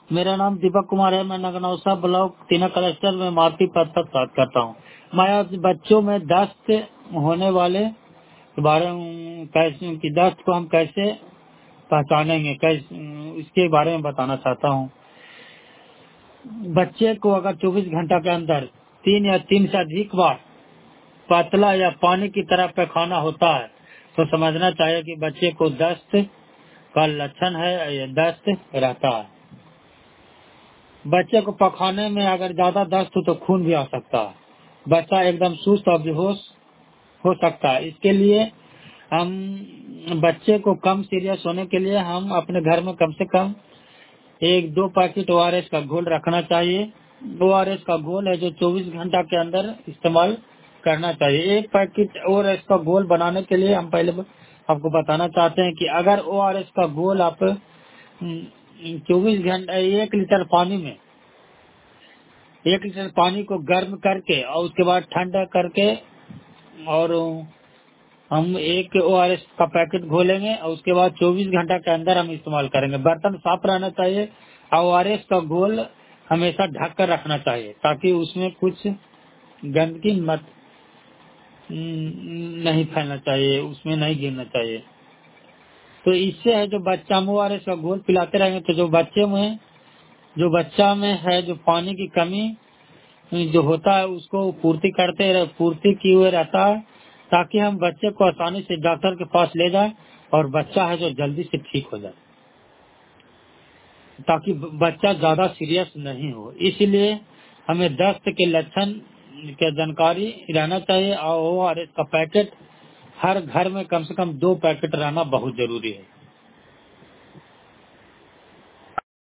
मेरा नाम दीपक कुमार है। मैं नगनौसा ब्लॉक तीना क्लस्टर में मारुति पद पर बात करता हूँ। मैं आज बच्चों में दस्त होने वाले के बारे में कैसे कि दस्त को हम कैसे पहचानेंगे, कैसे इसके बारे में बताना चाहता हूँ। बच्चे को अगर 24 घंटा के अंदर 3 या 3 से अधिक बार पतला या पानी की तरह पैखाना होता है तो समझना चाहिए कि बच्चे को दस्त का लक्षण है या दस्त रहता है। बच्चे को पखाने में अगर ज्यादा दस्त हो तो खून भी आ सकता है। बच्चा एकदम सुस्त और बेहोश हो सकता है। इसके लिए हम बच्चे को कम सीरियस होने के लिए हम अपने घर में कम से कम 1-2 पैकेट ORS का घोल रखना चाहिए। ORS का घोल है जो 24 घंटा के अंदर इस्तेमाल करना चाहिए। एक पैकेट ORS का घोल बनाने के लिए हम पहले आपको बताना चाहते हैं कि अगर ORS का घोल आप 24 घंटे 1 लीटर पानी में 1 लीटर पानी को गर्म करके और उसके बाद ठंडा करके और हम एक ORS का पैकेट घोलेंगे और उसके बाद 24 घंटा के अंदर हम इस्तेमाल करेंगे। बर्तन साफ रहना चाहिए और ORS का घोल हमेशा ढक कर रखना चाहिए ताकि उसमें कुछ गंदगी मत नहीं फैलना चाहिए, उसमें नहीं गिरना चाहिए। तो इससे है जो बच्चा हम ORS का घोल पिलाते रहेंगे तो जो बच्चा में है जो पानी की कमी जो होता है उसको पूर्ति किए हुए रहता है ताकि हम बच्चे को आसानी से डॉक्टर के पास ले जाएं और बच्चा है जो जल्दी से ठीक हो जाए, ताकि बच्चा ज्यादा सीरियस नहीं हो। इसलिए हमें दस्त के लक्षण की जानकारी रहना चाहिए और ORS का पैकेट हर घर में कम से कम 2 पैकेट रहना बहुत जरूरी है।